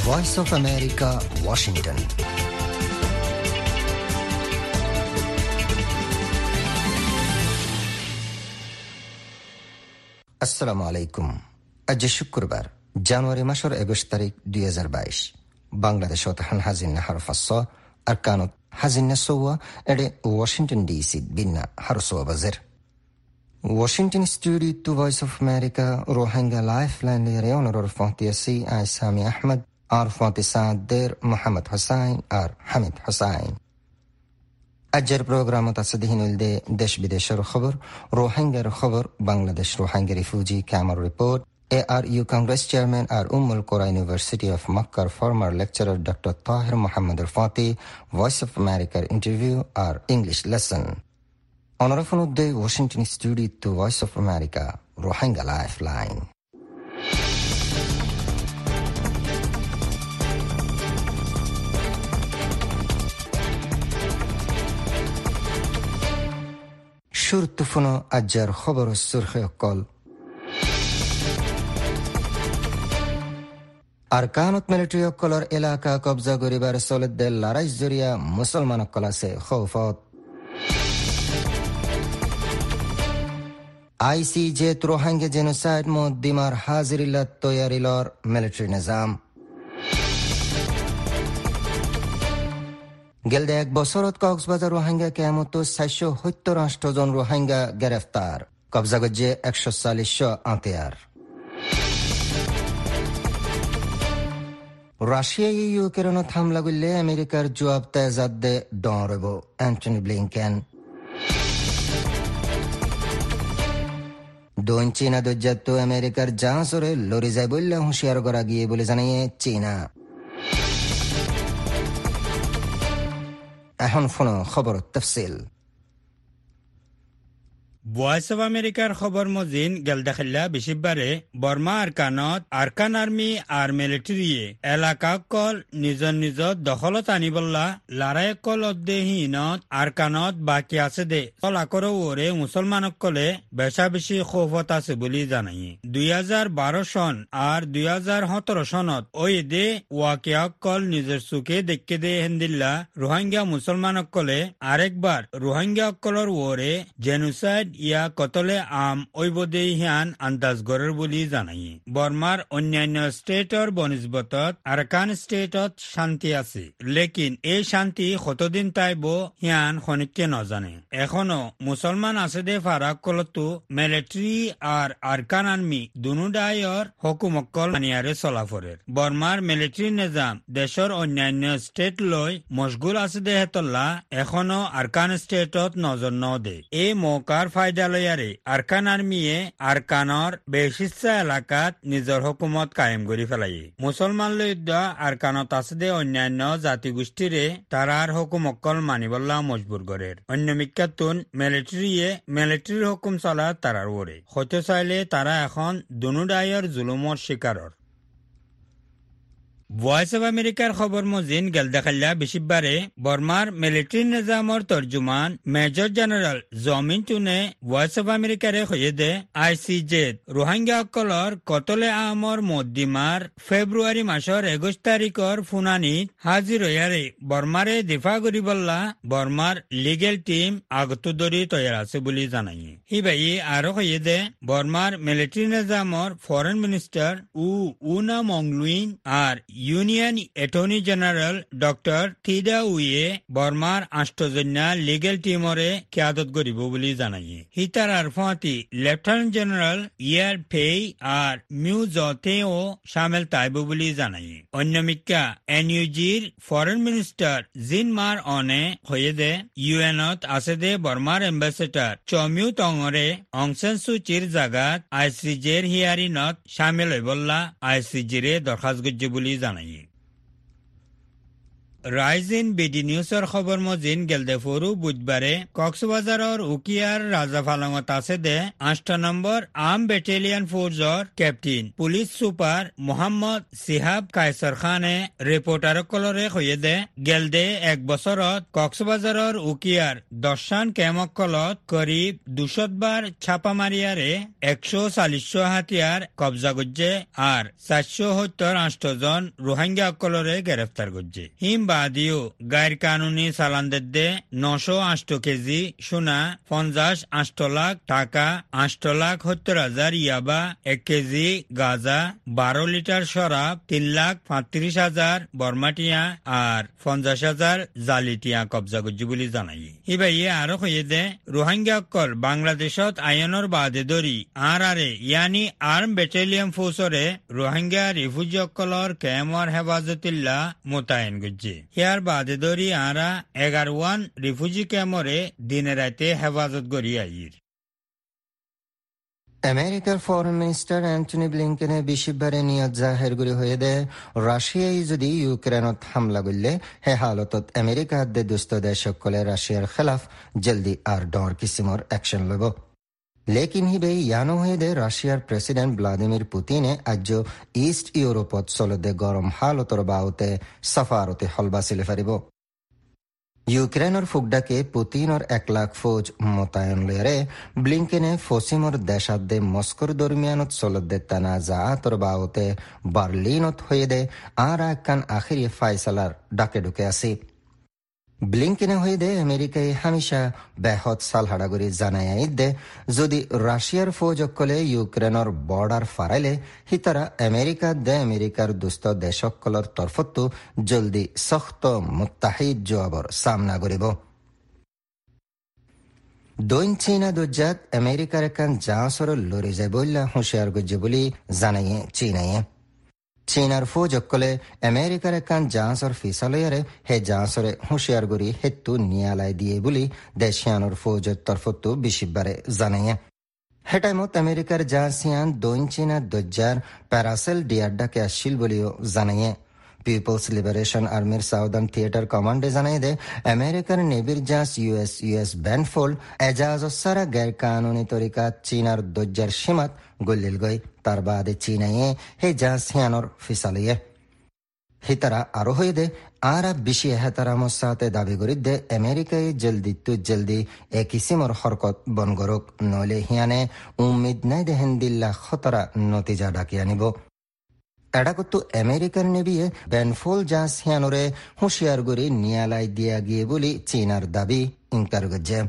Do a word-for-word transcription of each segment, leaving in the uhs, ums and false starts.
Voice of America, Washington. আসসালামু আলাইকুম। আজ শুক্রবার জানুয়ারি মাসের একুশ তারিখ দুই হাজার বাইশ। বাংলাদেশত হান হাজিন হারফাস আর কানত হাজিন সৌয়া এডে ওয়াশিংটন ডিসি বিন্না হারসোয়া বাজের Washington Studio to Voice of America Rohingya Lifeline Leon or Fontiasi I Sami Ahmed R Fontisader Muhammad Hussain R Hamid Hussain আজের প্রোগ্রামত আছে দিহিনুলদে দেশ বিদেশের খবর, রোহিঙ্গার খবর, বাংলাদেশ রোহিঙ্গা রিফিউজি ক্যাম্পের report, A R U congress chairman আর উম্মুল কোরা ইউনিভার্সিটি অফ মক্কার former lecturer doctor Tahir Mohammad ফাতি ভয়েস অফ আমেরিকার ইন্টারভিউ আর ইংলিশ লেসন। অনরফন উদ্দে Washington studio to Voice of America Rohingya lifeline. শুরুতুফুনো আজ্জার খবর সুরখে অকল আরকানত মিলিটারি অকলর এলাকা কবজা করিবার চলতে লড়াই জরিয়া মুসলমান অকল আছে খৌফত। আইসিজে রোহিঙ্গা জেনোসাইড মুদ্দিমার হাজিরিল্লাত তৈয়ারিলর মিলিটারি নিজাম। গেলদে এক বছরত কক্সবাজার রোহিঙ্গা কেমত চারশো সত্তর আষ্টজন রোহিঙ্গা গ্রেফতার, কবজা গজ্জে একশো চাল্লিশ আতিয়ার। রাশিয়া ইউক্রেনত হামলা করলে আমেরিকার জবাব তেজাদ দে ডরব অ্যান্টনি ব্লিংকেন। দোন চীনা দজ্জাত আমেরিকার জাহাজরে লড়ি যায় বললে হুঁশিয়ার করা গিয়ে বলে জানিয়ে চীনা। এখন ফোন খবর তফসিল। ভয়েস অফ আমেরিকার খবর মজিন গেলদাখিল্লা বেশিবারে বর্মা আরকানত আরকান আর্মি আর মিলিটারিয়ে এলাকা কল নিজ নিজ দখলত আনিবল্লা লড়াই কল অদ্দেহীনত আরকানত বাকি আছে দে তলাকর ওরে মুসলমানক কলে বেশা বেশি খৌফত আছে বলি জানাই। দুই হাজার বারো সন আর দুই হাজার সতেরো সনত ওই দে ওয়াকিয়াক কল নিজের চুকে দেখে দে হেন্দিল্লা রোহিঙ্গা মুসলমানক কলে আরেকবার রোহিঙ্গা কলর ওরে জেনোসাইড ইয়া কতলে আম ঐবদে হিয়ান আন্দাজ গড়ের বলি জানাই। বর্মার অন্যান্য স্টেটর বনিসবতত আরকান স্টেটত শান্তি আছে, লেকিন এই শান্তি কতদিন তাইব হিয়ান খনিককে নজানে। এখনো মুসলমান আছে দে ফারাক কলতো মিলিটারি আর আরকান আর্মি দুনুদায়র হকুমক্কল মানিয়ারে চলাফরের। বর্মার মিলিটারি নিজাম দেশর অন্যান্য স্টেট লই মশগুল আছে দে হেতল্লা এখনো আরকান স্টেটত নজর ন দে। এই মৌকার ফায়দালয়ারে আরকান আর্মিয়ে আরকানর বেশিচ্ছা এলাকাত নিজের হুকুমত কায়েম করি ফেলাই। মুসলমান লইদ্যা আরকানত আছে দে অন্যান্য জাতিগোষ্ঠীরে তারার হুকুমক্কল মানিবল্লা মজবুর গড়ের। অন্য মিক্কাতুন মিলিটারিয়ে মিলিটারির হুকুম চলা তারার ওরে হতে চাইলে তারা এখন দুনুদায়র জুলুমর শিকারর। ভয়েস অফ আমেরিকার খবর মজিন গেলদাখাল্লা বেশিবারে বর্মার মিলিটারি নিজামর তর্জুমান মেজর জেনারেল জমিন টুনে ভয়েস অফ আমেরিকারে হয়ে দে আইসিজেড রোহিঙ্গা অকলর কতলে আমর মদ্দিমার ফেব্রুয়ারি মাসর একুশ তারিখর ফুনানিত হাজির হইয়ারে বর্মারে দিফা করিবল্লা বর্মার লিগেল টিম আগত দরি তৈয়ার আছে বলি জানাই। হিবাই আরো হয়ে দে বর্মার মিলিটারি নিজামর foreign minister U Wunna Maung Lwin আর union attorney general doctor Thida উইয়ে বর্মার আষ্টজন্যা লিগেল টিমরে কিয়াদত করিব বলি জানাই। হিতার আর ফাঁতি লেফটেন্যান্ট জেনারেল ইয়ার ফেই আর মিউজতেও সামিল তাইব বলি জানাই। অন্যমিকা এনইউজির ফরেন মিনিস্টার জিন মার অনে হয়ে দে ইউএনত আছে দে বর্মার এম্বাসেডার চমিউ টঙরে অংসেন সুচির জাগাত আইসিজের হিয়ারিনত সামিল হইবল্লা আইসিজিরে দরখাস্ত গজ্জে বলি জানাই। রাইজিন বিডি নিউজৰ খবৰ মজিন গেলদে ফৰু বুধবাৰে কক্সবাজাৰৰ উকিয়াৰ ৰাজাফালঙত আছে দে আঠ নম্বৰ আৰ্ম বেটেলিয়ান ফ'ৰ্চৰ captain police super Mohammad Shihab Kaiser খানে ৰিপৰ্টাৰসকলৰে কৈয়ে দে গেলদে এক বছৰত কক্সবাজাৰৰ উকিয়াৰ দৰ্শন কেমকলত করিব দুশত বার ছাপা মারিয়ারে একশো চাল্লিশ হাতিয়ার কবজা করছে আর চারশো সত্তর আষ্টজন রোহিঙ্গা অকলরে গ্রেফতার করছে হিম বাদিও গায়ের কানুনি চালানদের দে নশো আষ্ট কেজি সোনা পঞ্চাশ আষ্ট লাখ টাকা আষ্ট লাখ সত্তর হাজার ইয়াবা এক কেজি গাঁজা বারো লিটার শরাব তিন লাখ পঁয়ত্রিশ হাজার বর্মাটিয়া আর পঞ্চাশ হাজার জালিটিয়া কবজা করছে বলে জানাই ইবাইয়ে আরো কয়ে দে রোহিঙ্গা অকল বাংলাদেশত আয়নৰ বাদে ধৰি আৰ আৰে ইয়ানি আৰ্ম বেটেলিয়ান ফ'ৰ্চৰে রোহিঙ্গা রিফিউজি অকলৰ কেমৰ হেফাজতিল্লা মোতায়েন করছে ইয়ার বাদে ধরি আরা এগারো ওয়ান রিফিউজি ক্যাম্পরে দিনে রাতে হেফাজত করি আইর আমেরিকার ফরেন মিনিস্টার অ্যান্টনি ব্লিংকেনে বিশিবারে নিয়ত জাহের করে হয়ে দে রাশিয়াই যদি ইউক্রেনত হামলা করলে হে হালতত আমেরিকা দে দুস্থ দেশ সকলে রাশিয়ার খেলাফ জলদি আর ডর কিসিমর অ্যাকশন লব লেকিন হিবে ইয়ানো হয়ে দে রাশিয়ার প্রেসিডেন্ট ভ্লাদিমির পুতিনে আজ ইস্ট ইউরোপত চলদে গরম হালতর বাউতে সাফারতে হলবাসিলে ফারিব ইউক্রেনের ফুকডাকে পুতিনর এক লাখ ফৌজ মোতায়েন লেরে ব্লিংকেনে ফসিমর দেশাদ্দে মস্কোর দরমিয়ানত চলদে তানাজাআতর বাউতে বার্লিনত হয়ে দে আর একখান আখিরি ফাইসালার ডাকে ঢুকে আসি ব্লিংকেনে হয়ে দে আমেরিকায় হামেশা বেহত সালহাডাগুড়ি জানাই দে যদি রাশিয়ার ফৌজ অকলে ইউক্রেনের বর্ডার ফারাইলে হিতারা আমেরিকা দে আমেরিকার দুস্থ দেশকলর তরফতো জলদি সখ্ত মুত্তাহিদ জবাবর সামনা করিব দৈন চীনা দজ্জাত আমেরিকার একান জাহাজর লড়ে যায় বললা হুঁশিয়ার গজ্জে বলি জানাইয়ে চীনাইয়ে চীনার ফৌজ অকলে আমেরিকার একান জাহাজর ফিসালয়ারে হে জাহাজরে হুঁশিয়ার গড়ি হেতু নিয়ালাই দিয়ে বলি দেশিয়ানোর ফৌজের তরফতো বিশিবারে জানাইয়ে হে টাইমত আমেরিকার জাহাজিয়ান দৈন চীনা দজ্জার প্যারাসেল ডিয়ারডাকে আসছিল বলিও জানাইয়ে পিপলস লিবারেশন আর্মির সাউদার্ন থিয়েটার কমান্ডে জানাই দে আমেরিকার নেভির জাহাজ ইউএস ইউএস ব্যানফোল্ড এজাহাজ সারা গैर কানুনি তরিকা চীনার দজ্জার সীমাত গলিল গই তার বাদে চীনাইয়ে হে জাহাজিয়ানোর ফিসালিয়ে হিতারা আরো হয়ে দে আর বেশি এহতারামর সাথে দাবি করি দে আমেরিকায় জলদি তু জলদি এ কিসিমর হরকত বন গরক নইলে হিয়ানে উম্মিদ নাই দেহেন দিল্লা খতরা নতিজা ডাকিয়া নিব এডাকতো আমেরিকার নেবিয়ে বেনফোল জাহাজ হিয়ানোরে হুঁশিয়ার গড়ি নিয়ালাই দিয়া গিয়ে বলি চীনার দাবি ইনকার গজ্জে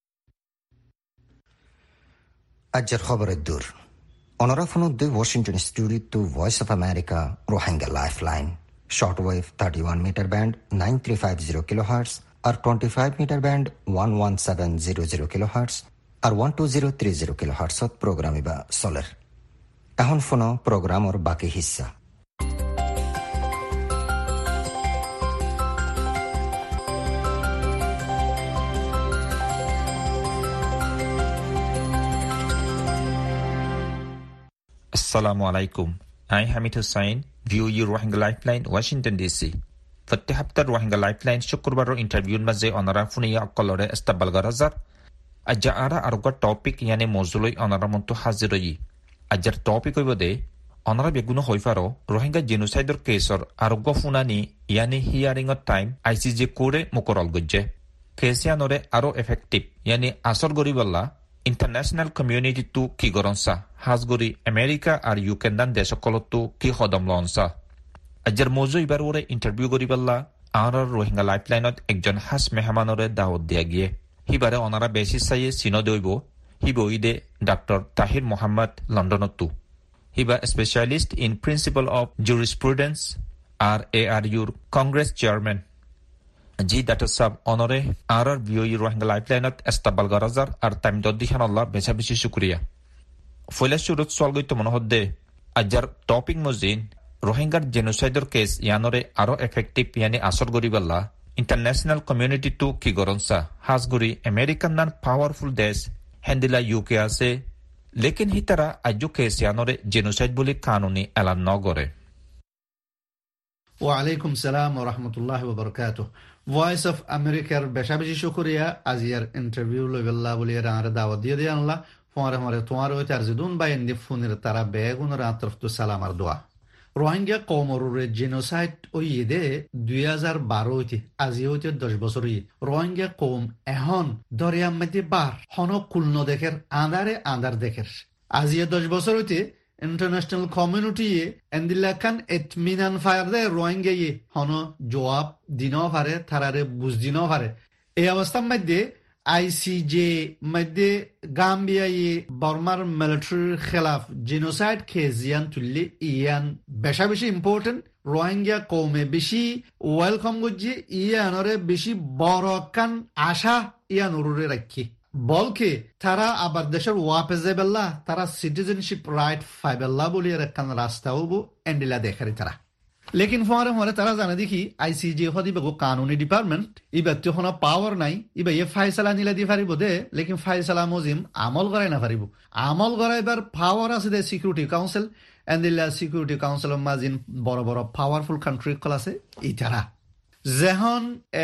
আজের খবরের দূর অনরাফনুদ Washington studio to Voice of America Rohingya lifeline shortwave thirty one metre band nine three five zero kilohertz আর twenty five metre band one one seven zero zero kilohertz আর one two zero three zero কিলোহার্টজত programme ইবা চলের এখন ফোনো প্রোগ্রামর বাকি হিস্সা Assalamu alaikum. I am Hamid Hussain, view your Rohingya Lifeline, Washington D C. Fatte haftar Rohingya Lifeline শুক্রবার ইন্টারভিউর মাঝে অনারা ফুনিয়া অকলরে ইস্তাকবাল গরাজার আজ্জা আরা আরগা টপিক ইয়ানে মজুলই অনারা মন্ত হাজিরই আজ্জার টপিক হইব দে অনারা বেগুনো হইফারো রোহিঙ্গা জেনোসাইডর কেসর আরোগ্য ফুনানি ইয়ানি হিয়ারিংর টাইম আইসিজে কোরে মুকরল গজ্জে কেসিয়ানরে আরো এফেক্টিভ ইয়ানি আসর গরিবল্লা ইন্টারন্যাশনাল কমিউনিটি টু কি গরনসা হাজগরি আমেরিকা আর ইউকেন্দান দেশকলতো কি কদম লনসা আজ্জার মজু ইবার ওরে ইন্টারভিউ গরিবল্লা আর রোহিঙ্গা লাইফলাইনত একজন হাস মেহমানরে দাওয়াত দিয়া গিয়ে হিবারে অনারা বেশি চাইয়ে চিনো দইব হিব ইদে ডাক্তার তাহির মোহাম্মদ লন্ডনতো হিবা specialist in principal of jurisprudence আর এ আর ইউর কংগ্রেস চেয়ারম্যান জি ডাক্তার সাহেব অনরে আর আর বিওই রোহিঙ্গা লাইফলাইনত এস্তাবাল গরাজার আর টাইম দদ্দিখান আল্লাহ বেশা বেশি শুক্রিয়া ফয়লা শুরুত সল গইতো মনে হদ্দে আজ্জার টপিক মজিন রোহিঙ্গার জেনোসাইডর কেস ইয়ানরে আরো এফেক্টিভ ইয়ানি আসর গরিবাল্লা ইন্টারন্যাশনাল কমিউনিটি টু কি গরনসা হাজগুড়ি আমেরিকান নান পাওয়ারফুল দেশ হ্যান্ডিলা ইউকে আছে লেকিন হিতারা আজ্জু কেস ইয়ানরে জেনোসাইড বলে কানুনি এলান ন করে ওয়ালাইকুম সালাম ওয়া রাহমাতুল্লাহি ওয়া বারাকাতুহু। ভয়েস অফ আমেরিকার বেশা বেশি শুকরিয়া আজিয়ার ইন্টারভিউ লইবেল্লা বলিয়া আর দাওয়াত দিয়ে দিয়ে আনলা ফোয়ারে ফোয়ারে তোমার ওই তার জিদুন বাই এন্দি ফোনের তারা বেগুনের আতরফতু সালাম আর দোয়া। রোহিঙ্গা কমরুরে জেনোসাইড ওই ইদে দুই হাজার বারো হইতে আজি হইতে দশ বছর হই রোহিঙ্গা কম এখন দরিয়ার মধ্যে বার হন কুলন দেখের আন্দারে আন্দার দেখের আজিয়ে দশ বছর হইতে ইন্টারন্যাশনাল কমিউনিটি এন্দিল্লাখান এতমিনান ফায়ার দে রোহিঙ্গা ইয়ে হন জবাব দিনও পারে তারারে বুঝ দিনও পারে। এই অবস্থার মধ্যে আইসিজে মধ্যে গাম্বিয়া ইয়ে বর্মার মিলিটারির খেলাফ জেনোসাইড খেজিয়ান তুললে ইয়ান বেশা বেশি ইম্পর্টেন্ট রোহিঙ্গা কমে বেশি ওয়েলকাম করছে ইয়ানরে বেশি বড় কান আশা ইয়ান উরুরে রাখি বলকে তারা আবার দেশের ওয়াপেজে বেল্লা তারা সিটিজেনশিপ রাইট ফাইবেল্লা বলি একখান রাস্তাও এন্ডিলা দেখারি তারা লেকিন ফোয়ারে ফোয়ারে তারা জানে দেখি আইসিজে হদি বেগো কানুনি ডিপার্টমেন্ট ইবার তো কোনো পাওয়ার নাই ইবা ইয়ে ফাইসালা নিলা দি পারিব দে লেকিন ফাইসালা মজিম আমল করাই না পারিব আমল করাইবার পাওয়ার আছে দে সিকিউরিটি কাউন্সিল এন্ডিলা সিকিউরিটি কাউন্সিল মাজিন বড় বড় পাওয়ারফুল কান্ট্রি কল আছে এই তারা যেহন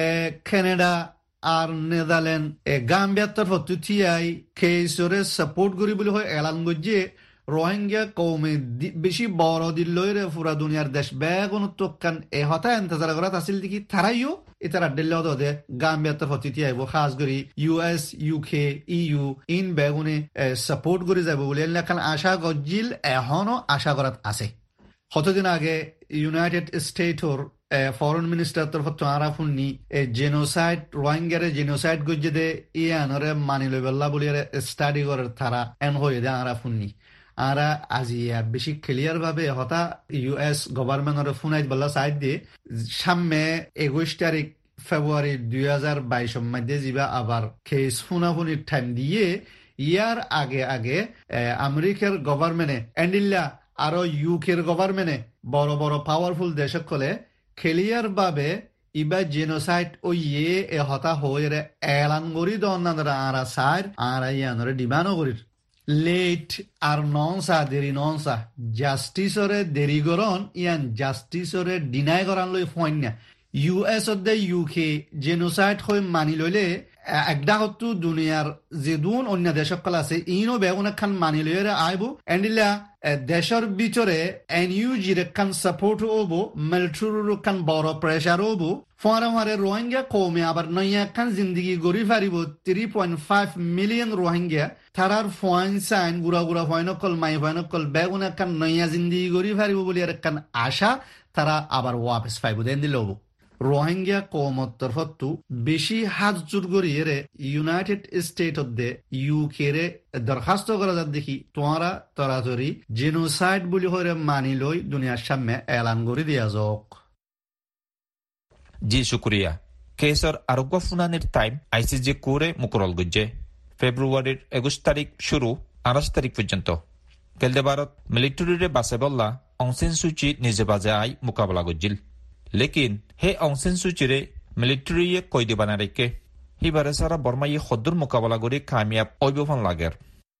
কানাডা আর নেদারল্যান্ড এ গাম্বিয়ার তরফ তুতিয়াই কেসরে সাপোর্ট করি বলে হয় এলান গজ্জে রোহিঙ্গা কৌমে বেশি বড় দিল্লরে পুরা দুনিয়ার দেশ বেগুন তোকান এ হতা এন্তজার করাত আসিল দেখি তারাইও এ তারা দিল্লি দে গাম্বিয়ার তরফ তুতিয়াইব খাস করি ইউএস ইউকে ইউ ইন বেগুনে সাপোর্ট করে যাব বলে এলাকান আশা গজ্জিল এখনো আশা করাত আছে। কতদিন আগে ইউনাইটেড স্টেটর ফরেন মিনিস্টার তরফ তারা ফুননি জেনোসাইড রোহিঙ্গারে জেনোসাইড গজ্জে দে ইয়ানরে মানি লইবেল্লা বলি স্টাডি করে তারা এন হয়ে দে আরা ফুননি আরা আজি বেশি ক্লিয়ার ভাবে হতা ইউএস গভর্নমেন্টের ফুনাইত বল্লা সাইড দিয়ে সামনে একুশ তারিখ ফেব্রুয়ারি দুই হাজার বাইশ মধ্যে যা আবার কেস ফুনাফুনির টাইম দিয়ে ইয়ার আগে আগে আমেরিকার গভর্নমেন্টে এন্ডিল্লা আরো ইউকের গভর্নমেন্টে বড় বড় পাওয়ারফুল দেশ কলে ক্লিয়ার ভাবে ইবা জেনোসাইড ও ইয়ে এ হতা হয়ে এলান করি দরা আরা সাইড আরা ইয়ানরে ডিমান্ডও করি লেট আর ননসা দেরি ননসা জাস্টিসরে দেরি করন ইয়ান জাস্টিসরে ডিনাই করান লই ফইন না ইউএস দে ইউকে জেনোসাইড হয়ে মানি লইলে একটা হতো দুনিয়ার যে দুন অন্য দেশকল আছে ইনো বেগুন খান মানি লইরে আইব এন্ডিলা দেশের ভিতরে এনইউজির খান সাপোর্ট হবো মিলিটারির খান বড় প্রেসার হবো ফোয়ারে ফোয়ারে রোহিঙ্গা কমে আবার নয়া খান জিন্দগি গড়ি ফারিব three point five million Rohingya তারার ফোয়াইন সাইন গুড়া গুড়া ফয়নকল মাই ফয়নকল বেগুন খান নয়া জিন্দগি গড়ি ফারিব বলি আর খান আশা তারা আবার ওয়াপস পাইব দেন দিল হবো। রোহিঙ্গা কৌমর তরফতু বেশি হাত জোর করিয়ে ইউনাইটেড স্টেট দে ইউকে রে দরখাস্ত করা যাত দেখি তোমরা তরাতরি জেনোসাইড বলি হয়ে মানি লই দুনিয়ার সামনে এলান করে দিয়া যাক। জি শুক্রিয়া। কেসর আরোগ্য ফুনানির টাইম আইসিজে করে মুকরল গুজ্জে ফেব্রুয়ারির একুশ তারিখ শুরু আঠাশ তারিখ পর্যন্ত কেলদে ভারত মিলিটারিরে বাসে বললা অংসেন সুচি নিজে বাজে আই মোকাবেলা গুজ্জিল লেকিন হে অংসেন সুচিরে মিলিটারিয়ে কয়দি বানা রেখে হিবারে সারা বর্মাই খদ্দুর মোকাবেলা করে কামিয়াব ওইবফান লাগের।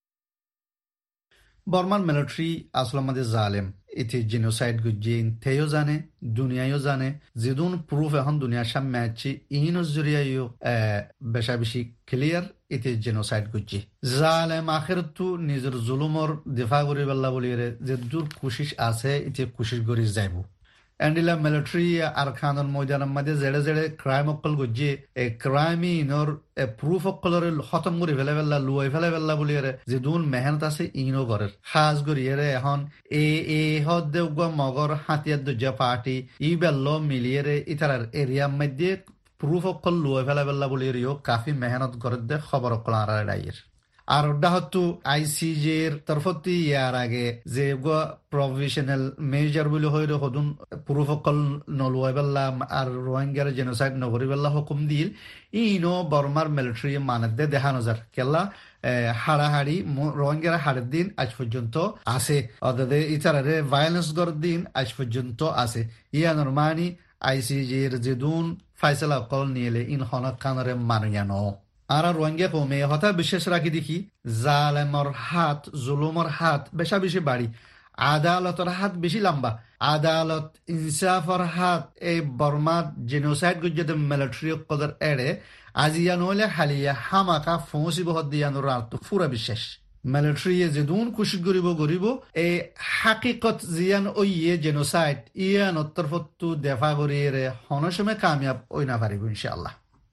বর্মার মিলিটারি আসলে আমাদের জালেম এতে জেনোসাইড গুজিন তেও জানে দুনিয়ায়ও জানে যেদুন প্রুফ এখন দুনিয়ার সামনে আছে ইন জরিয়ায়ও বেশা বেশি ক্লিয়ার এতে জেনোসাইড গুজি জালেম আখের তো নিজের জুলুমর দিফা করি বেল্লা বলিয়ে যে দূর কোশিশ আছে এতে কোশিশ করি যাইব এন্ডিলা মিলিটারি আর খানের ময়দানের মধ্যে জেড়ে জেড়ে ক্রাইম অকল গজ্জে এ ক্রাইমি ইনর এ প্রুফ অকলরে খতম করে ফেলে ফেললা লুয়াই ফেলে ফেললা বলি যে দুন মেহনত আছে ইনো করে খাস করিয়ে এখন এ এ হদ দেউগ মগর হাতিয়ার দুজা পার্টি ই বেল্ল মিলিয়ে রে ইতার এরিয়ার মধ্যে প্রুফ অকল লুয়াই ফেলে ফেললা বলি কাফি মেহনত করে দে খবর অকল আর ডাইয়ের আর ওটা হতো আইসিজের তরফতি ইয়ার আগে যে প্রভিশনাল মেজার বলে হয়ে হদুন পুরুফকল নলুয়াই বেল্লাম আর রোহিঙ্গার জেনোসাইড নগরী বেল্লা হুকুম দিল ইনো বর্মার মিলিটারি মানের দে দেখানো যার কেলা হাড়াহাড়ি রোহিঙ্গার হাড়ের দিন আজ পর্যন্ত আছে অর্থাৎ ইতারে ভায়োলেন্স গড় দিন আজ পর্যন্ত আছে ইয়ানোর মানি আইসিজের যে দুন ফাইসলা কল নিয়ে ইন হনক কানরে মানুয়ানো আর রোহিঙ্গা কমে হঠাৎ বিশেষ রাখি দেখি জালেমর হাত জুলুমর হাত বেশা বেশি বাড়ি আদালতের হাত বেশি লম্বা। আদালত ইনসাফর হাত এই বর্মাত জেনোসাইড গুজরাটের মিলিটারি কদর এড়ে আজিয়া নহলে হালিয়া হামাকা ফৌসি বহত দিয়ানোর আর তো পুরা বিশ্বাস মিলিটারি যেদুন কুশি গরিব গরিব এই হাকিকত জিয়ান ওইয়ে জেনোসাইড ইয়ান তরফতু দেফা গরিয়ে হনসমে কামিয়াব ওই না পারিব ইনশাআল্লাহ।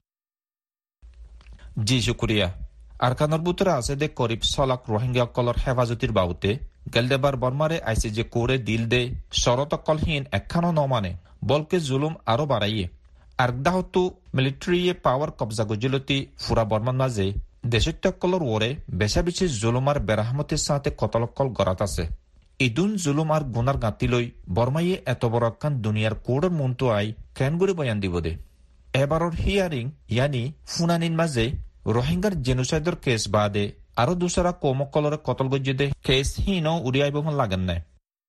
জি শুক্রিয়া। আরকানোর ভিতরে আছে দে করিব ছলাখ রোহিঙ্গা অকলর হেফাজতির বাবুতে গেলদেবার বর্মারে আইসিজে কোরে দিল দে শরত অকলহীন একখানো নমানে বলকে জুলুম আরো বাড়াইয়ে আরদাহতু মিলিটারিয়ে পাওয়ার কবজা গজিলতি ফুরা বর্মান মাঝে দেশত্যকলর ওরে বেশা বেশি জুলুমার বেরাহমতের সাথে কতলকল গড়াত আছে। ইদুন জুলুম আর গুনার গাঁতিলৈ বর্মাইয়ে এত বড় একখান দুনিয়ার কোড়ের মন্তু আই কেন করে বয়ান দিব দে। এবারর হিয়ারিং ইয়ানি ফুনানিন মাঝে রোহিঙ্গার জেনোসাইডর কেস বাদে আরো দুসরা কৌমকলরে কতল গজ্জে দে কেস হিন উড়িয়াইব লাগেন না।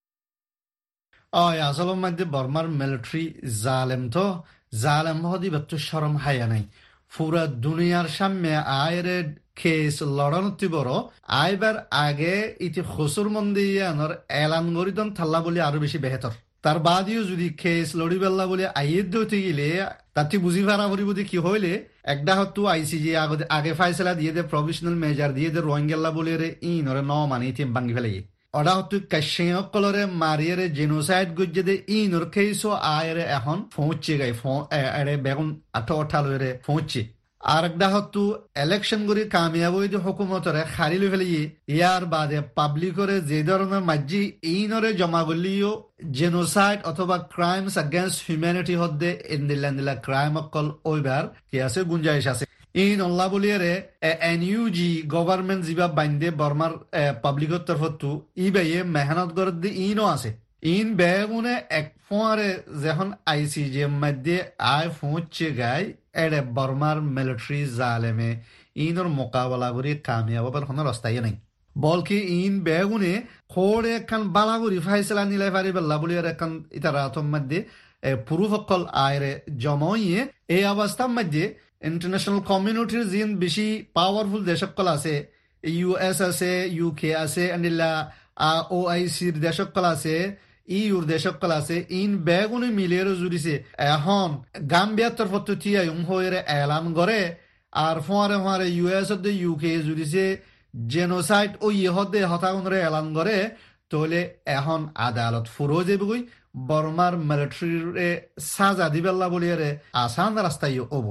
অয় আসলের মধ্যে বর্মার মিলিটারি জালেম তো জালেম হদিবার তো শরম হায়া নাই। পুরা দুনিয়ার সামনে আয়ের কেস লড়ানতি বড় আইবার আগে ইতি খসুর মন্দিয়ানোর এলান গরিদন থাল্লা বলে আরো বেশি বেহতর। তার বাদিও যদি কেস লড়ি বেল্লা বলে আইয়ের হতে গেলে তাতে বুঝি পারা পরিবর্তে কি হইলে একটা হতো আইসিজি আগে ফাইসলা দিয়ে দে প্রভিশনাল মেজার দিয়ে দে রোহিঙ্গা বলে রে ইন ওরে ন মানে ইতিম ভাঙ্গি ফেলে ওটা হতো কাশিয়কলরে মারিয়ে রে জেনোসাইড গজ্জে দে ইন ওর কেসও আয়েরে এখন পৌঁছে গাই এড়ে বেগুন আঠো অঠালো রে পৌঁছে। আর একটা হতো ইলেকশন করে কামিয়াব হইতে হুকুমতরে খারিলে ফেলিয়ে ইয়ার বাদে পাবলিকরে যে ধরনের মাঝি ইনরে জমা করলিও জেনোসাইড অথবা ক্রাইমস এগেইনস্ট হিউম্যানিটি হদ্দে ইন্দিল্লা ইন্দিল্লা ক্রাইম অকল ওইবার কি আছে গুঞ্জাইশ আছে। ইন অল্লা বলিয়ারে এন ইউ জি গভর্নমেন্ট যিবা বাইন্দে বর্মার পাবলিকর তরফতো ই বাইয়ে মেহনত করে দি ইনও আছে। ইন বেগুনে এক ফোয়ারে যখন আইসি যে মধ্যে আয় পৌঁছে গায় এড়ে বর্মার মিলিটারি জালেমে ইনর মোকাবেলা করে কামিয়াব কোনো রাস্তাই নাই। বলকি ইন বেগুনে খোড়ে একখান বালাগুড়ি ফাইসলা নিলাই পারি বেল্লা বলি আর একখান ইতার রাতর মধ্যে পুরুষসকল আয়রে জমাইয়ে এই অবস্থার মধ্যে ইন্টারন্যাশনাল কমিউনিটির যিন বেশি পাওয়ারফুল দেশসকল আছে, ইউ এস আছে, ইউকে আছে, ও আই সির দেশসকল আছে, ইউর দেশসকল আছে, ইন বেগুনে মিলিয়ে জুড়িছে এখন গাম্বিয়ার তরফত টিয়া উম হয়ে এলান করে আর ফোয়ারে ফোয়ারে ইউ এস ইউকে জুড়িছে জেনোসাইড ও ইহদে হতাগুনরে এলান করে তোলে এখন আদালত ফুরো যাবগই বর্মার মিলিটারি সাজা দিবেল্লা বলিয়ে আসান রাস্তায় ওব।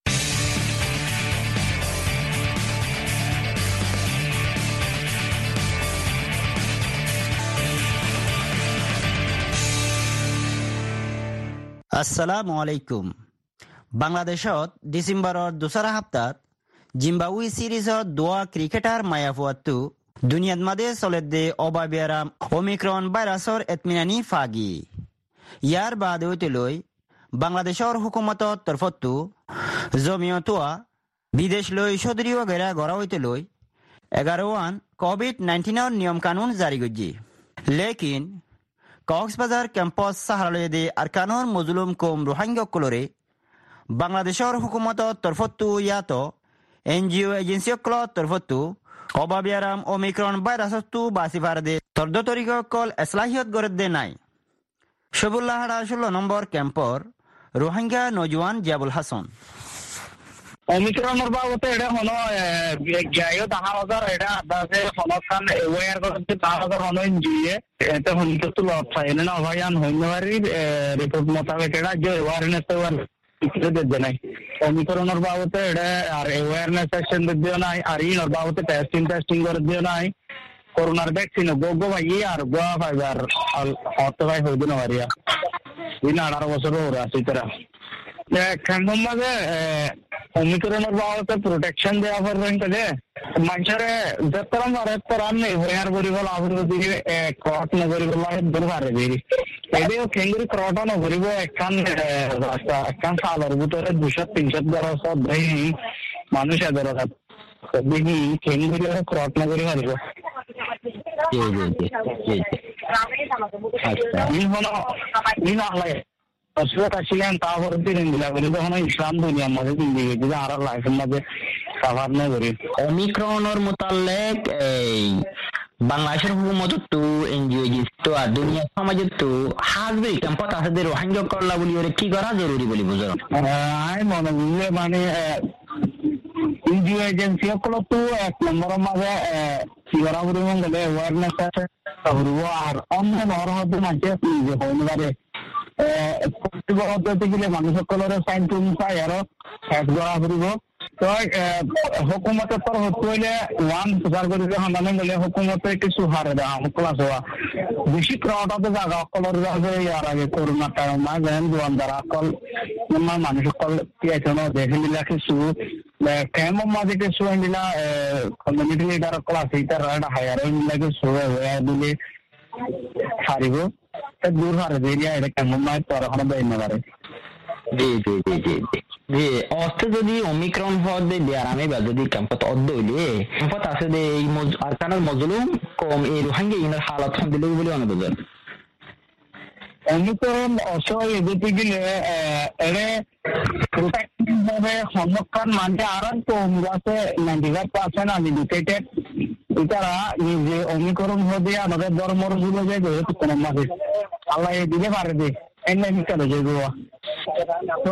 আসসালামু আলাইকুম। বাংলাদেশত ডিসেম্বৰৰ দুসরা সপ্তাহত জিম্বাবুই সিরিজত দোয়া ক্রিকেটার মায়াফুয়াতু দুনিয়াত মাদে চলেত দে অবাবিয়ারাম ওমিক্রন ভাইরাসর এতমিনানি ফাগি ইয়ার বাদ হইতে লৈ বাংলাদেশৰ হুকুমতর তরফতো জমিয়তোয়া বিদেশ লৈ সদরীয় ঘেরা গড়া হইতে লৈ এগারো ওয়ান কোভিড নাইন্টিনের নিয়ম কানুন জারি করছি। লেকিন কক্সবাজার ক্যাম্পাস সাহারালয়ে দে আরকানোর মজলুম কম রোহিঙ্গা কলরে বাংলাদেশৰ হুকুমতর তরফতো ইয়াতো এনজিও এজেন্সিসকলৰ তরফতো অবাবিয়ারাম ওমিক্রন ভাইরাসতো বাঁচিবার দে তর্দ তরিকল এসলাহিয়ত গড়ে দে নাই। সবুল্লাহারা ষোলো নম্বর ক্যাম্পর রোহিঙ্গা নজওয়ান জিয়াবুল হাসান অমিক্রনের বাবতে এটা হলো গায়ও দশ হাজার এটা আদাসে হনখান এওয়ার করতে দশ হাজার হলো এনজিও এটা হনকে তো লট ফাইন না অভিযান হইনবারি রিপোর্ট মোতাবেক এটা যে অ্যাওয়ারনেস তো দেবে নাই। অমিক্রনের বাবতে এটা আর অ্যাওয়ারনেস সেকশন দিও নাই আর ইনর বাবতে টেস্টিং টেস্টিং করে দিও নাই। করোনার ভ্যাকসিন গোগো ভাই আর গোয়া ফাইবার অত ভাই হইদিন মারিয়া ইন আঠারো বছর ওরা আছে তারা খান্ডম মাঝে অমিক্রনের বাবতে প্রোটেকশন দেওয়া পারবেন কাজে মানুষের যতরম ভারত পরান নেই হইয়ার গরিবল আবৃত্তি ক্রট নগরিবল দূর ভারে দিই এদিও কেঙ্গুরি ক্রট নগরিব একখান রাস্তা একখান সালের ভিতরে দুশো তিনশো বরস দেই মানুষ এদের দেখি কেঙ্গুরি ক্রট নগরি হারিব অসুবিধা ছিলেন তারপরে দিলেন তখন ইসলাম দুনিয়ার মাঝে জিন্দিগি আর লাইফের মাঝে সাফার না করি। অমিক্রনের মোতালেক এই বাংলাদেশের হুকুমত তো এনজিও তো আর দুনিয়া সমাজে তো হাজবে ক্যাম্পত আছে রোহিঙ্গা করলা বলি ওরে কি করা জরুরি বলি বুঝো আমি মনে বুঝলে মানে এনজিও এজেন্সি সকল তো এক নম্বরের মাঝে কি করা পরিব গেলে অ্যাওয়ারনেস আছে আর অন্য নরহদ্দ মাঝে যে হইতে পারে পদ্ধতি গেলে মানুষ সকলের সাইন টুন পাই আরো হেড করা পরিব তো হুকুমতের তরফ হইলে ওয়ান প্রচার করে সন্ধানে গেলে হুকুমতে কিছু হারে দেওয়া ক্লাস হওয়া বেশি ক্রাউডতে জায়গা সকলের ইয়ার আগে করোনা টাইম না যেন দোকানদার সকল মানুষ সকল এখনো দেখে নিলে কিছু কেমন মাঝে কিছু নিলা কমিউনিটি লিডার ক্লাস এইটার হায়ার নিলে কিছু দিলে হারিব দূর হারে এরিয়া এটা কেমন নয় তোর এখনো দেয় না পারে জি জি জি জি জি জি অস্তে যদি ওমিক্রন হওয়ার দিয়ে আরামে বা যদি ক্যাম্পত অদ্দ হইলে ক্যাম্পত আছে যে এই আরকানের মজলুম কম এই রোহিঙ্গা ইনার হালত দিলে বলে অনেক বোঝেন ওমিক্রন অসহায় এদিকে গেলে এরে প্রোটেকশন ভাবে সংরক্ষণ মানে আরো কম আছে নাইনটি ফাইভ পার্সেন্ট আনএডুকেটেড এটারা নিজে ওমিক্রন হয়ে আমাদের ধর্মর গুলো যে কোনো মাসে আল্লাহ দিতে পারে দে এনে নিকালে যে গোয়া তো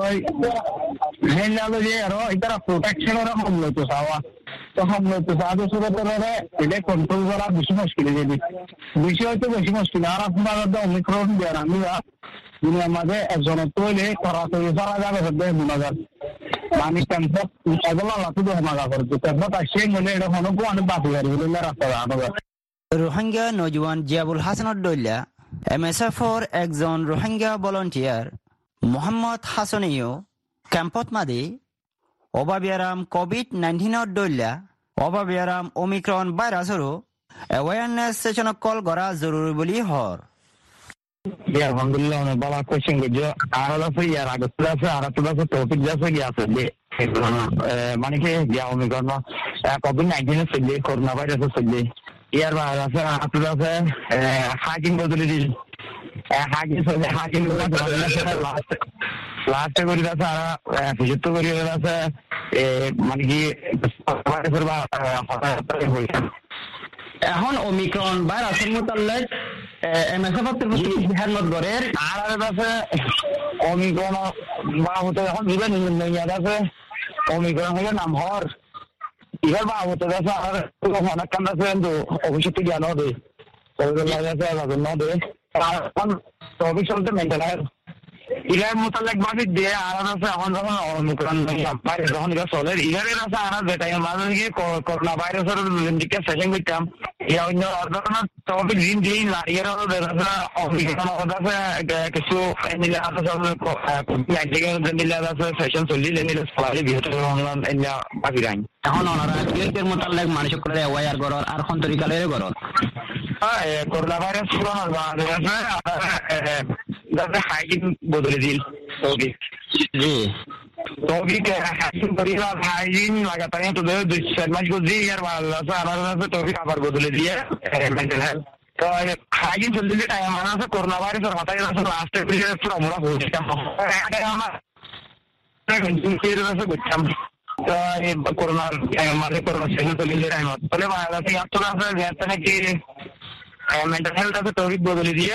হেলালো যে আরো এটারা প্রোটেকশনের হামলা তো সাওয়া তো হামলা তো সাদে সুরতরে এটা কন্ট্রোল করা বেশি মুশকিল হয়ে বেশি হয়তো বেশি মুশকিল আর আপনার ওমিক্রন দেন আমি দুনিয়ার মাঝে একজন তৈলে করা তৈরি করা যাবে হচ্ছে দুনাজার মানে টেম্পট এগুলো আল্লাহ তো মাগা করছে টেম্পট আসছে গেলে এটা হনকো অনেক বাকি গাড়ি বলে রাস্তা আনবে রোহিঙ্গা নজওয়ান জিয়াবুল হাসান দৌলা এমএসএফর একজন রোহিঙ্গা ভলান্টিয়ার মোহাম্মদ হাসানিও ক্যাম্পত মাদে অবাবিয়ারাম কোভিড নাইন্টিনের দৌলা অবাবিয়ারাম ওমিক্রন ভাইরাসেরও অ্যাওয়ারনেস সেশন কল করা জরুরি বলি হর আলহামদুলিল্লাহ অনেক ভালো কোয়েশ্চেন করছো আর আছে ইয়ার আগে আছে আর তো আছে টপিক আছে কি আছে যে মানে কি ইয়া ওমিক্রন কোভিড নাইন্টিন চলছে করোনা ভাইরাস চলছে ইয়ার বাইরে আছে আর তো আছে হাকিং বদলে দিল হাকিং হাকিং লাস্ট লাস্ট করে আছে আর ফিজিত করে আছে মানে কি এখন ওমিক্রন ভাইরাসের মোতাবেক এমএসএফ ধ্যানত করে আর আছে ওমিক্রন বা হতে এখন দিবেন ইয়াদ আছে ওমিক্রন হলে নাম হর ইহার বা হতে আছে আর অনেক কাম আছে কিন্তু অভিষেক জ্ঞান হবে ওইগুলো আছে আলাদা না দে আর এখন টপিক চলতে মেন্টাল হেলথ ইহার মোতাবেক ভাবে দিয়ে আর আছে এখন যখন ওমিক্রন ভাইরাস যখন এটা চলে ইহারের আছে আর যেটাই মাঝে গিয়ে করোনা ভাইরাসের দিকে সেশন করতাম ইয়া অন্য ধরনের টপিক দিন দিন ইয়ের ওমিক্রন আছে কিছু নিলে আছে নিলে আছে সেশন চলি নিলে সবাই বিহত অনলাইন এনে বাকি রাইন এখন ওনারা এর মোতাবেক মানুষ করে অ্যাওয়ার করার আর সন্তরিকালের করার হ্যাঁ করোনা ভাইরাস পুরনো আছে হাইজিন বদলে দিল টপিক জি টপিক হাইজিন করি না হাইজিন লাগাতার তোদের দুই চার মাস করছি আর ভালো আছে আমার আছে টপিক আবার বদলে দিয়ে মেন্টাল হেলথ তো হাইজিন চলতে টাইম আছে করোনা ভাইরাসের হঠাৎ আছে লাস্ট পিরিয়ড পুরো আমরা হয়েছিলাম আমার করতাম তো এই করোনা আমাদের করোনা সেশন চলে টাইম তাহলে ভালো আছে ইয়ার তো আছে নাকি মেন্টাল হেলথ আছে টপিক বদলে দিয়ে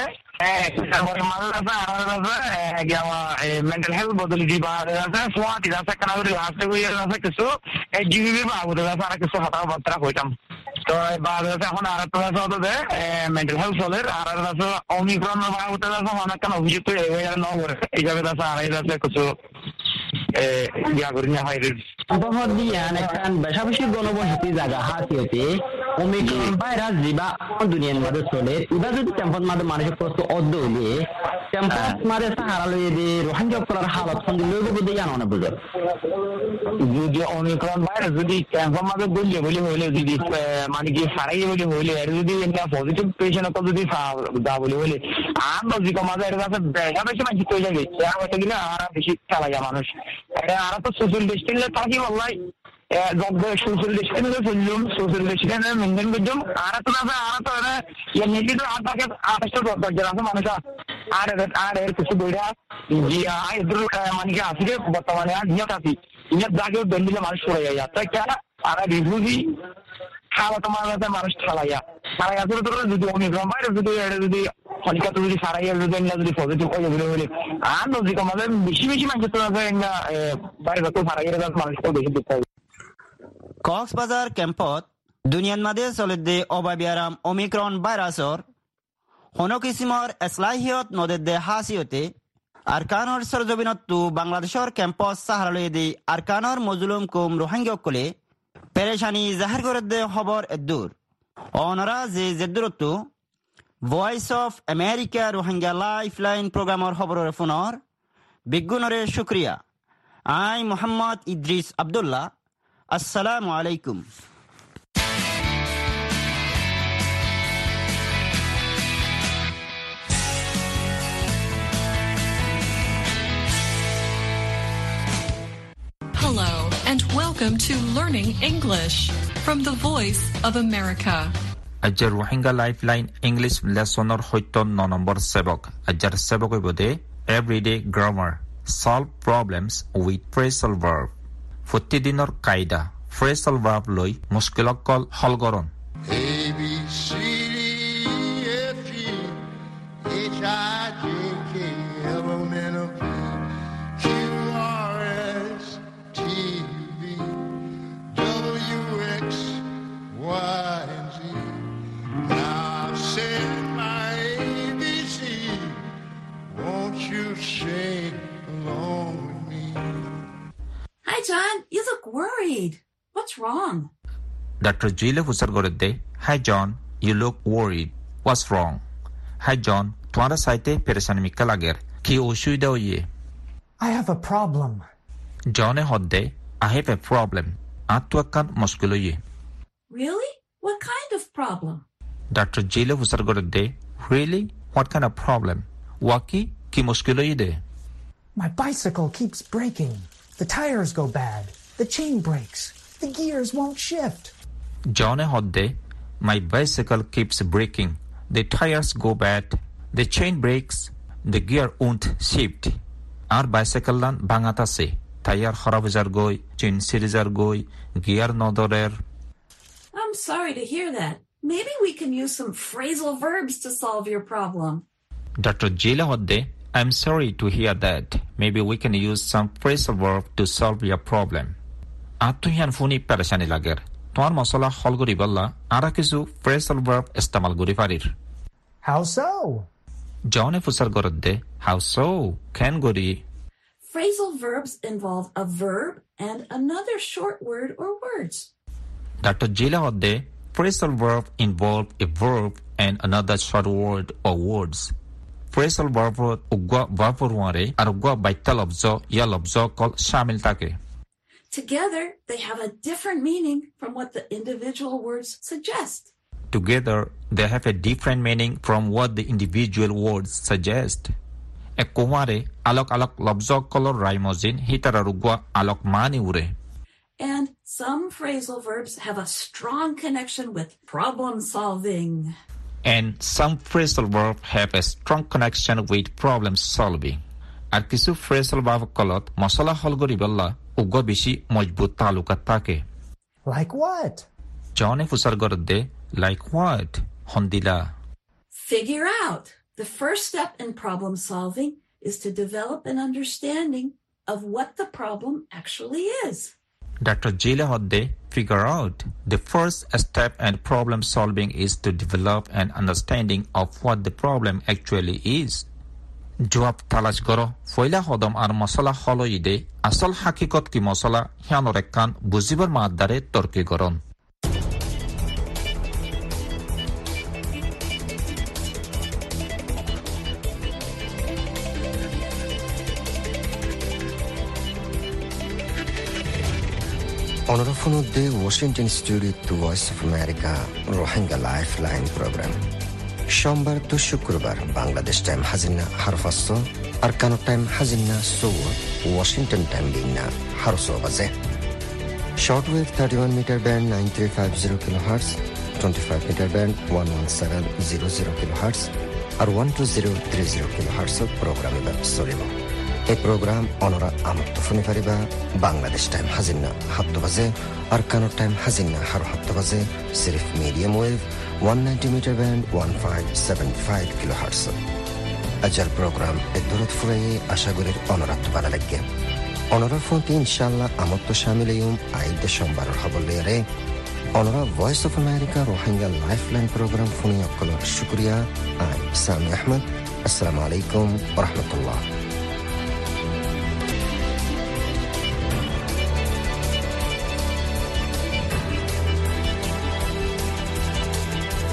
মেন্টাল হেলথ বদলে দিবা আছে সোয়াটি আছে কেন লাস্টে আছে কিছু জিবি বাবুদের আছে আর কিছু হঠাৎ বার্তা হইতাম তো এখন আর একটা আছে হতে মেন্টাল হেলথ চলে আর আছে অমিক্রন বাবুদের আছে অনেক কেন অভিযুক্ত এই জায়গায় আছে আর আছে কিছু ইয়া করি না হয় বেশা বেশি গণবসতি জায়গা হাসিতে ওমিক্রন ভাইরাস যা দুনিয়ার মাঝে চলে এবার যদি টেম্পত মাঝে মানুষের প্রশ্ন অর্ধ হইলে টেম্পত মাঝে সাহারা লইয়ে দিয়ে রোহিঙ্গা করার হালত সঙ্গে লইব বলতে জানো না বুঝো যদি অমিক্রন ভাইরাস যদি টেম্পত মাঝে বললে বলে হইলে যদি মানে কি সারাই বলে হইলে আর যদি পজিটিভ পেশেন্ট যদি যা বলে হইলে আর লজিক মাঝে এর কাছে বেড়া বেশি মানুষ তৈরি যাবে হয়তো কিনা আর বেশি চালা যায় মানুষ আর তো সোশ্যাল ডিস্টেন্সে থাকি বললাই সোশ্যাল ডিস্টেন্সে চললাম সোশ্যাল ডিস্টেন্স মেনটেন করলাম আর তো আর তো নিজে তো আর তাকে আঠাশটা দরকার আছে মানুষ আর আর এর কিছু বইটা এদের মানে কি আসলে বর্তমানে আর নিয়ত আছি নিয়ত জাগেও দণ্ডিলে মানুষ পড়ে যায় তাই কেন আর রিভিউজি খাওয়া তোমার মানুষ ঠালাইয়া সারাই আসলে তো যদি অমিক্রন ভাইরাস যদি এটা যদি পরীক্ষা তো যদি সারাই যদি না যদি পজিটিভ হয়ে যাবে বলে আর নজিক আমাদের বেশি বেশি মানুষ তো আছে না ভাইরাস তো সারাই এর মানুষ তো বেশি দেখতে হবে। কক্সবাজার ক্যাম্পত দুনিয়ার মাঝে চলে দে অবাবিয়ারাম অমিক্রন ভাইরাসর হনো কিসিমর এসলাহিয়ত নদের দে হাসিয়তে আরকানর সরজবিনত্তু বাংলাদেশর ক্যাম্পাস সাহারালয়ে দি আরকানর মজলুম কুম রোহিঙ্গকলে পেরেশানি জাহির করে দে খবর এদুর অনরা যে জেদুরত্তু voice of America Rohingya lifeline প্রোগ্রামর খবরের ফোনর বিজ্ঞুনরে শুক্রিয়া। আই মোহাম্মদ ইদ্রিস আব্দুল্লাহ। আসসালামু আলাইকুম। Hello and welcome to Learning English from the Voice of America. Ajar Rohingya Lifeline English Lessonor Hoiton no number sebok. Ajar sebok ibode everyday grammar. Solve problems with phrasal verb. Futidinor kaida. Phrasal verb loi muskilokol holgoron. A B C D E F G H I J K L M N O P Q R S T V W X Y and Z. Now I've said my A B C. Won't you sing along with me? Hi, John. You look worried. What's wrong? Doctor Jile Husargorede. Hi, John. You look worried. What's wrong? Hi, John. Tuara saite pereshan mikalager. Ki oshuida oye. I have a problem. John hodde. I have a problem. Atuakan muskulo ye. Really? What kind of problem? Doctor Jile Husargorede. Really? What kind of problem? Waki ki muskulo ye. My bicycle keeps breaking. The tires go bad. The chain breaks. The gears won't shift. John hodde. My bicycle keeps breaking. The tires go bad. The chain breaks. The gear won't shift. Our bicycle lan bangatase. Tire kharabjar goy. Chain serizar goy. Gear nodorer. I'm sorry to hear that. Maybe we can use some phrasal verbs to solve your problem. Doctor Jila hodde. I'm sorry to hear that. Maybe we can use some phrasal verb to solve your problem. Atuhian funi pereshani lager. Tuar masala hol gori balla ara kisu phrasal verb istemal gori parir. How so? John fusar gorodde. How so? Can gori. Phrasal verbs involve a verb and another short word or words. Doctor Jila hodde. Phrasal verb involve a verb and another short word or words. Phrasal verb ugwa vaporware ar ugwa baita lobzo ya lobzo kol shamil take. Together, they have a different meaning from what the individual words suggest. Together, they have a different meaning from what the individual words suggest. Ekumare alok alok lobzo kolor raimozin hitararugwa alok mani ure. And some phrasal verbs have a strong connection with problem solving. And some phrasal verbs have a strong connection with problem solving. Ar kisu phrasal verb kolot masala holgori balla ugwa bishi mojbut talukat take. Like what? John fusar gorode. Like what? Hondila. Figure out. The first step in problem solving is to develop an understanding of what the problem actually is. Doctor Jila Hodde, figure out. The first step in problem solving is to develop an understanding of what the problem actually is. Jawab talash goro. Foila hodam ar masala holo ide. Asal hakikot ki masala hianorekan buzibar maaddare torki goron. Onorofonu de Washington Studio to Voice of America Rohingya Lifeline Program. সোমবার তো শুক্রবার Bangladesh time হাজিনা হারফাস্ত আর কানো time হাজিনা সো Washington time বিনা হারসো বাজে short wave thirty one metre band nine three five zero kilo hertz twenty five metre band one one seven zero zero kilo hertz আর one two zero three zero kilo hertz programme এবার চলিব এই programme অনরা আমার তো শুনি পারিবা Bangladesh time হাজিনা সাত বাজে আর কানো টাইম হাজিনা হার সাত বাজে সিরিফ medium wave one ninety meter band fifteen seventy-five kilohertz. Ajal program edurut furai ashagulir onorat badalagge. Onora fonti inshallah amotto shamileyum aide shombarar habolere. Onora Voice of America Rohingya Lifeline program funi yakkolor shukriya. Ay Sami Ahmed. Assalamu alaikum wa rahmatullah.